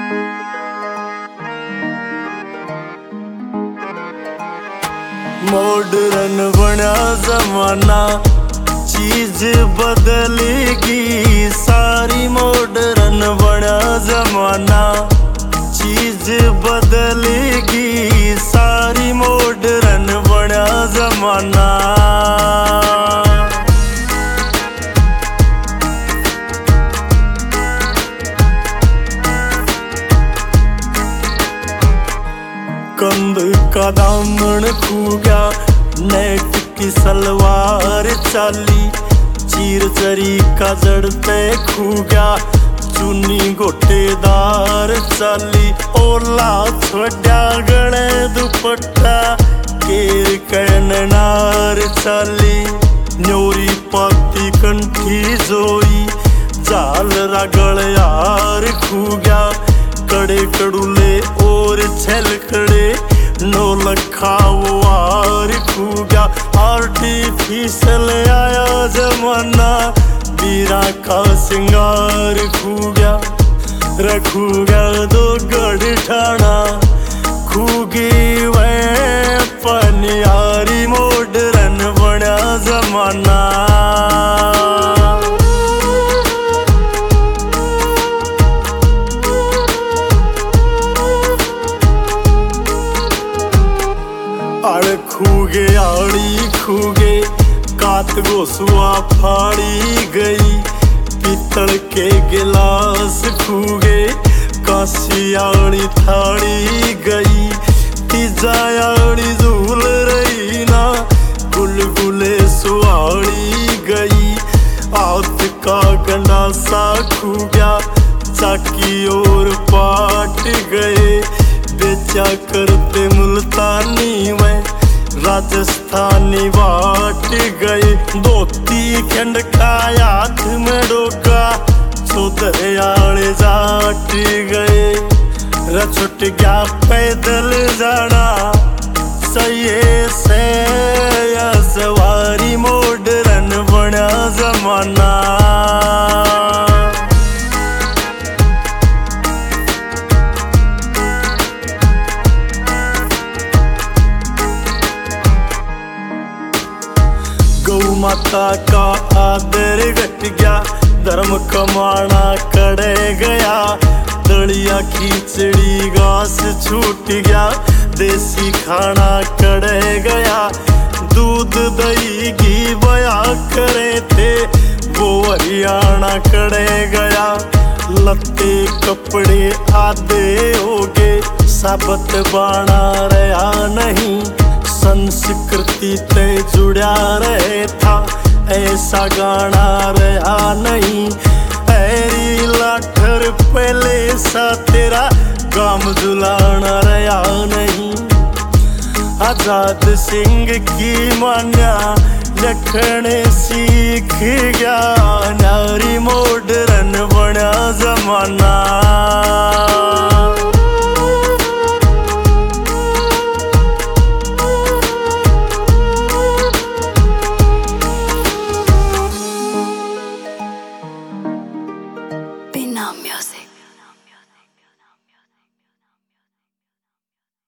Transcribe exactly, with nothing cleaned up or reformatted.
Modern बना जमाना, चीज बदलेगी सारी। मॉडर्न बना जमाना, चीज बदलेगी सारी। मॉडर्न बना जमाना। कंध का दामन खू गया, नेट की सलवार चाली। चीर चरी का जड़ते खू गया, चुनी गोटेदार चाली। ओला छोड़ा गले दुपट्टा, केर कहनार चाली। न्योरी पाती कंठी जोई, जाल रागल यार खू गया। कड़े कड़ूले और छल खड़े, नौ लखा वो आर खू गया। आर्टिफिशियल आया जमाना, बीरा का सिंगार खू गया। रखू गया दो गढ़ ठाना, खूगी वह पनियारी। मॉडर्न बना जमाना। आड़ खूगे आड़ी खूगे, कात गोसुआ फाड़ी गई। पीतल के गिलास खूगे, कासी आड़ी थाड़ी गई। तीजा आड़ी झूल रही ना, गुलगुले सुआड़ी गई। आत का गंडासा खू गया, चाकी और पाट गए। बेचा करते मुल्तानी में, राजस्थानी बाट गए। धोती खंड का हाथ में डोका, चौधरे जाट गए। रछुट गया पैदल जाना, सही से या सवारी। मॉडर्न बना जमाना। गौ माता का आदर घट गया, धर्म कमाना कड़े गया। दलिया खिचड़ी घास छूट गया, देसी खाना कड़े गया। दूध दही घी बया करे थे, वो हरियाणा कड़े गया। लत्ते कपड़े आधे हो गए, साबत बाना रहा नहीं। संस्कृति ते जुड़ा रहे था, ऐसा गाना रहा नहीं। ऐरी लाठर पहले सा तेरा काम जुलाना रहा नहीं। आजाद सिंह की मान्या लखने सीख गया, नारी। मॉडर्न बना जमाना।